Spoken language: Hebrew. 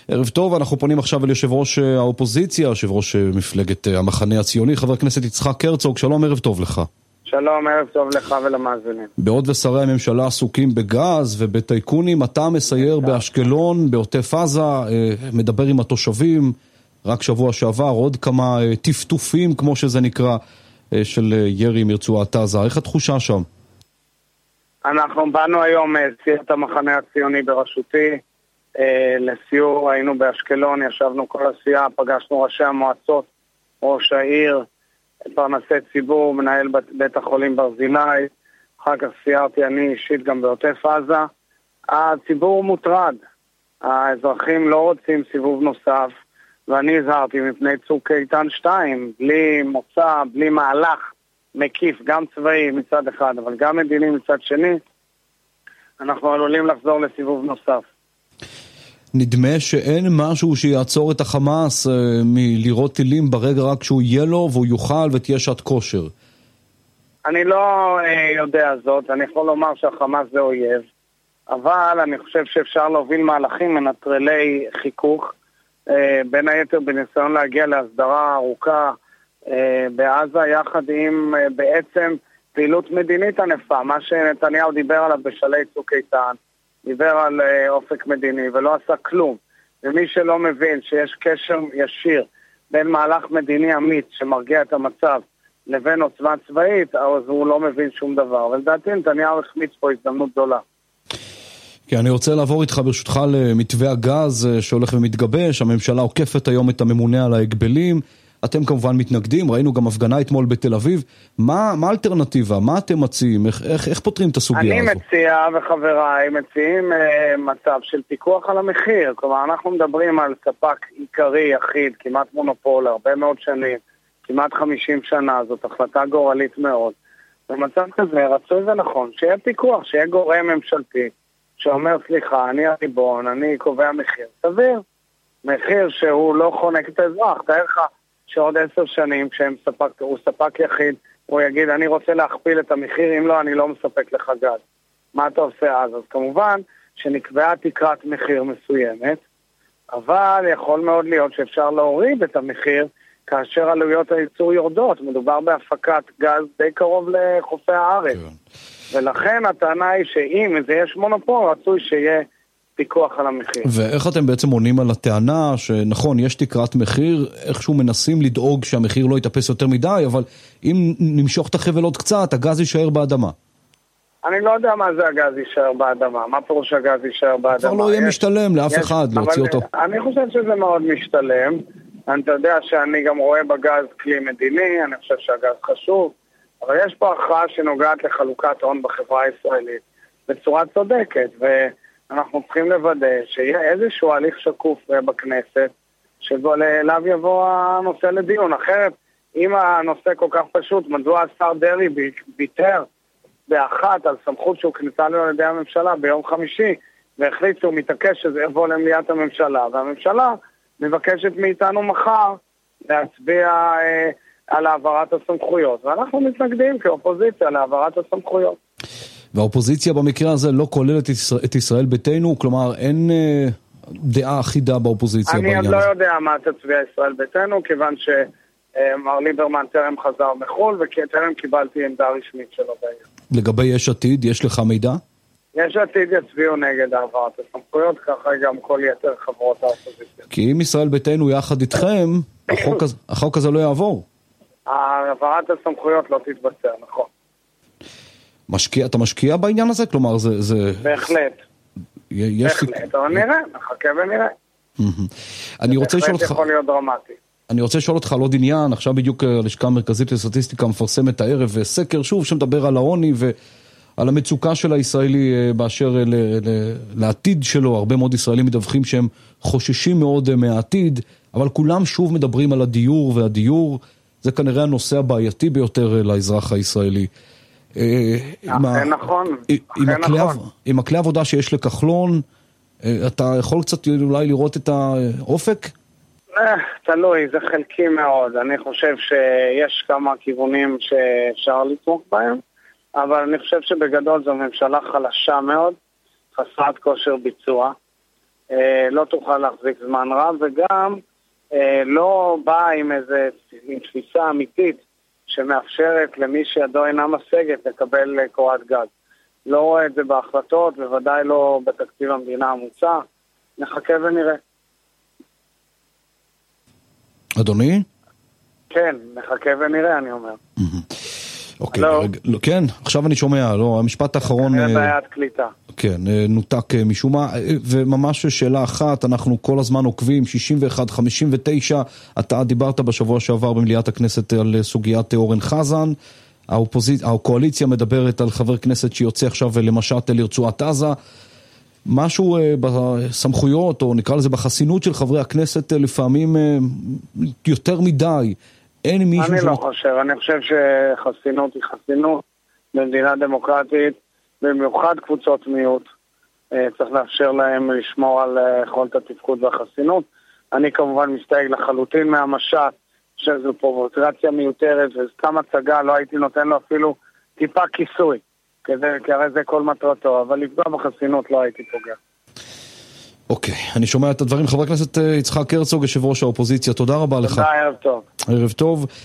ערב טוב, אנחנו פונים עכשיו אל יושב ראש האופוזיציה, יושב ראש מפלגת המחנה הציוני, חבר הכנסת יצחק הרצוג. שלום, ערב טוב לך. שלום, ערב טוב לך ולמאזינים. בעוד ושרי הממשלה עסוקים בגז ובטייקונים, אתה מסייר באשקלון, בעוטף עזה, מדבר עם התושבים, רק שבוע שעבר, עוד כמה טפטופים, כמו שזה נקרא, של ירי מרצועת עזה. איך התחושה שם? אנחנו באנו היום סיעת המחנה הציוני בראשותי, לסיור, היינו באשקלון, ישבנו כל הסיעה, פגשנו ראשי המועצות, ראש העיר, פרנסי ציבור, מנהל בית החולים ברזילי, אחר כך סיירתי אני אישית גם בעוטף עזה. הציבור מוטרד, האזרחים לא רוצים סיבוב נוסף, ואני הזהרתי מפני צוק איתן 2, בלי מוצא, בלי מהלך מקיף, גם צבאי מצד אחד, אבל גם מדיני מצד שני, אנחנו עלולים לחזור לסיבוב נוסף. נדמה שאין משהו שיעצור את החמאס מלירות טילים ברגע רק שהוא יהיה לו והוא יוכל ותהיה שעת כושר. אני לא יודע זאת, אני יכול לומר שהחמאס זה אויב, אבל אני חושב שאפשר להוביל מהלכים מנטרלי חיכוך, בין היתר בניסיון להגיע להסדרה ארוכה בעזה, יחד עם בעצם פעילות מדינית ענפה, מה שנתניהו דיבר עליו בשלהי צוק איתן, דיבר על אופק מדיני ולא עשה כלום. ומי שלא מבין שיש קשר ישיר בין מהלך מדיני אמיץ שמרגיע את המצב לבין עוצמה צבאית, אז הוא לא מבין שום דבר. ולדעתי נתניהו החמיץ פה הזדמנות גדולה. כן, אני רוצה לעבור איתך ברשותך למתווה הגז שהולך ומתגבש. הממשלה עוקפת היום את הממונה על ההגבלים. אתם כמובן מתנגדים, ראינו גם הפגנה אתמול בתל אביב. מה האלטרנטיבה? מה אתם מציעים? איך פותרים את הסוגיה הזו? אני מציע וחבריי מציעים מצב של פיקוח על המחיר. כלומר, אנחנו מדברים על ספק עיקרי, יחיד, כמעט מונופול, הרבה מאוד שנים, כמעט 50 שנה, זאת החלטה גורלית מאוד. במצב כזה רצוי ונכון, שיהיה פיקוח, שיהיה גורם ממשלתי, שאומר, סליחה, אני הריבון, אני קובע מחיר. סביר. מחיר שהוא לא חונק את האזרח. תאר לך שעוד 10 שנים, כשהוא ספק יחיד, הוא יגיד, אני רוצה להכפיל את המחיר, אם לא, אני לא מספק לך גז. מה אתה עושה אז? אז כמובן שנקבעה תקרת מחיר מסוימת, אבל יכול מאוד להיות שאפשר להוריד את המחיר, כאשר עלויות הייצור יורדות. מדובר בהפקת גז די קרוב לחופי הארץ. ולכן הטענה היא שאם זה יש מונופול, רצוי שיהיה פיקוח על המחיר. ואיך אתם בעצם עונים על הטענה שנכון, יש תקרת מחיר, איכשהו מנסים לדאוג שהמחיר לא יתאפס יותר מדי, אבל אם נמשוך את החבל עוד קצת, הגז יישאר באדמה. אני לא יודע מה זה הגז יישאר באדמה. מה פירוש הגז יישאר באדמה? כבר לא יהיה משתלם לאף אחד להוציא אותו. אני חושב שזה מאוד משתלם. אתה יודע שאני גם רואה בגז כלי מדיני, אני חושב שהגז חשוב, אבל יש פה הכרעה שנוגעת לחלוקת הון בחברה הישראלית בצורה צודקת, ואנחנו צריכים לוודא שיהיה איזשהו הליך שקוף בכנסת, שבו אליו יבוא הנושא לדיון. אחרת, אם הנושא כל כך פשוט, מדוע השר דרעי ביטר באחת על סמכות שהוא כניסה לו על ידי הממשלה ביום חמישי, והחליט שהוא מתעקש שזה יבוא למליאת הממשלה, והממשלה מבקשת מאיתנו מחר להצביע על העברת הסמכויות, ואנחנו מתנגדים כאופוזיציה להעברת הסמכויות. והאופוזיציה במקרה הזה לא כוללת את ישראל ביתנו, כלומר אין דעה אחידה באופוזיציה בעניין הזה. אני לא יודע מה תצביע ישראל ביתנו, כיוון שמר ליברמן טרם חזר מחול, וטרם קיבלתי עמדה רשמית שלו בעניין. לגבי יש עתיד, יש לך מידע? יש עתיד יצביעו נגד העברת הסמכויות, ככה גם כל יתר חברות האופוזיציה. כי אם ישראל ביתנו יחד איתכם, החוק הזה לא יעבור. העברת הסמכויות לא תתבצע, נכון. אתה משקיע בעניין הזה? כלומר, זה... בהחלט. בהחלט, אבל נראה, נחכה ונראה. אני רוצה לשאול אותך... בהחלט יכול להיות דרמטי. אני רוצה לשאול אותך על עוד עניין, עכשיו בדיוק הלשכה המרכזית לסטטיסטיקה מפרסמת הערב סקר, שוב, שמדבר על העוני ועל המצוקה של הישראלי באשר לעתיד שלו. הרבה מאוד ישראלים מדווחים שהם חוששים מאוד מהעתיד, אבל כולם שוב מדברים על הדיור, והדיור זה כנראה הנושא הבעייתי ביותר לאזרח הישראלי. נכון. עם הכלי עבודה שיש לכחלון, אתה יכול קצת אולי לראות את האופק? תלוי, זה חלקי מאוד. אני חושב שיש כמה כיוונים שאפשר לתמוך בהם, אבל אני חושב שבגדול זו ממשלה חלשה מאוד, חסרת כושר ביצוע, לא תוכל להחזיק זמן רב, וגם לא באה עם תפיסה אמיתית שמאפשרת למי שידו אינה משגת לקבל קורת גג. לא רואה את זה בהחלטות, בוודאי לא בתקציב המדינה המוצע. נחכה ונראה. אדוני? כן, נחכה ונראה, אני אומר. אוקיי, כן, עכשיו אני שומע, לא, המשפט האחרון... כנראה בעיית קליטה. כן, נותק משום מה, וממש שאלה אחת, אנחנו כל הזמן עוקבים, 61, 59, אתה דיברת בשבוע שעבר במליאת הכנסת על סוגיית אורן חזן, הקואליציה מדברת על חבר כנסת שיוצא עכשיו למשט לרצועת עזה, משהו בסמכויות, או נקרא לזה בחסינות של חברי הכנסת, לפעמים יותר מדי, אין מישהו... אני לא חושב, אני חושב שחסינות היא חסינות במדינה דמוקרטית, במיוחד קבוצות מיעוט, צריך לאפשר להם לשמור על יכולת התפקוד והחסינות. אני כמובן מסתייג לחלוטין מהמשט, שזו פרובוקציה מיותרת, וסתם הצגה, לא הייתי נותן לו אפילו טיפה כיסוי, כי הרי זה כל מטרתו, אבל לפגוע בחסינות לא הייתי פוגע. אוקיי, אני שומע את הדברים. חבר הכנסת יצחק הרצוג, יושב ראש האופוזיציה, תודה רבה לך. תודה, ערב טוב. ערב טוב.